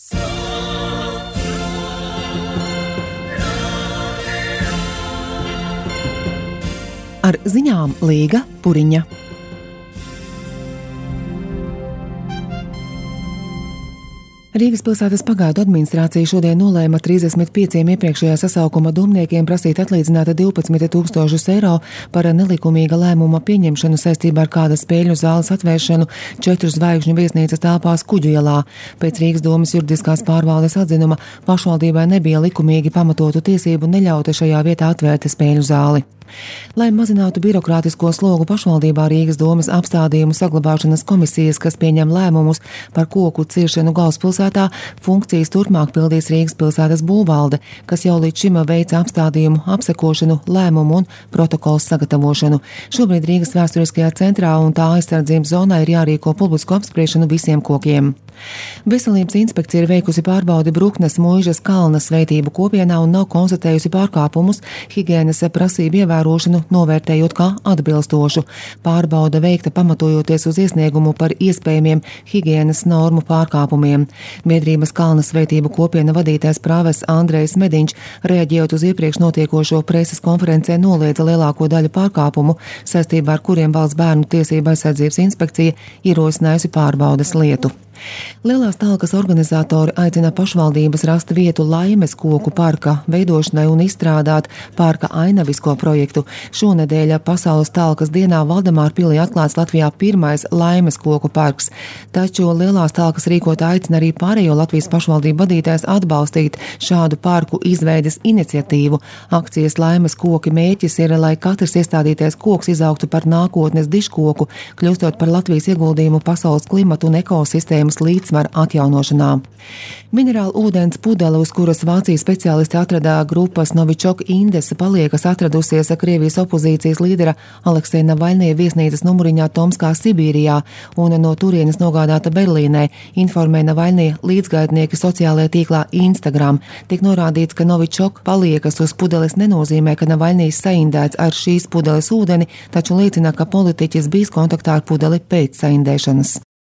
Ar ziņām Līga Puriņa. Rīgas pilsētas pagaidu administrācija šodien nolēma 35 iepriekšējā sasaukuma domniekiem prasīt atlīdzināt 12 000 eiro par nelikumīga lēmuma pieņemšanu saistībā ar kādas spēļu zāles atvēršanu 4 zvaigžņu viesnīcas telpās Kuģu ielā. Pēc Rīgas domas juridiskās pārvaldes atzinuma pašvaldībai nebija likumīgi pamatotu tiesību neļaut šajā vietā atvērt spēļu zāli. Lai mazinātu birokrātisko slogu pašvaldībā, Rīgas domas apstādījumu saglabāšanas komisijas, kas pieņem lēmumus par koku ciršanu galvaspilsētā, funkcijas turpmāk pildīs Rīgas pilsētas būvvalde, kas jau līdz šim veica apstādījumu apsekošanu, lēmumu un protokolu sagatavošanu. Šobrīd Rīgas vēsturiskajā centrā un tā aizsardzības zonā ir jārīko publisku apspriešanu visiem kokiem. Veselības inspekcija ir veikusi pārbaudi Bruknes Muižas kalna svētību kopienā un nav konstatējusi pārkāpumus, higienas prasību ievērošanu novērtējot kā atbilstošu. Pārbauda veikta pamatojoties uz iesniegumu par iespējamiem higienas normu pārkāpumiem. Biedrības kalna svētību kopiena vadītājs prāves Andrejs Mediņš, reaģējot uz iepriekš notiekošo preses konferencē, noliedza lielāko daļu pārkāpumu, saistībā ar kuriem Valsts bērnu tiesību aizsardzības inspekcija ierosinājusi pārbaudes lietu. Lielās talkas organizatori aicina pašvaldības rast vietu Laimes koku parka veidošanai un izstrādāt parka ainavisko projektu. Šonedēļ Pasaules talkas dienā Valdemārpilī atklāts Latvijā pirmais Laimes koku parks. Taču Lielās talkas rīkot aicina arī pārējo Latvijas pašvaldību vadītājs atbalstīt šādu parku izveides iniciatīvu. Akcijas Laimes koki mērķis ir, lai katrs iestādītais koks izaugtu par nākotnes dižkoku, kļūstot par Latvijas ieguldījumu pasaules klimatu un ekosistēmas līdzsvaru atjaunošanā. Minerāla ūdens pudele, uz kuras Vācijas speciālisti atradā grupas Novičok Indes paliekas, atradusies Krievijas opozīcijas līdera Aleksēja Navaļnija viesnīcas numuriņā Tomskā, Sibīrijā un no turienes nogādāta Berlīnē, informē Navaļnija līdzgaitnieki sociālajā tīklā Instagram. Tiek norādīts, ka Novičok paliekas uz pudeles nenozīmē, ka Navaļnijs saindēts ar šīs pudeles ūdeni, taču liecina, ka politiķis bijis kontaktā ar pudeli pēc saindēšanas.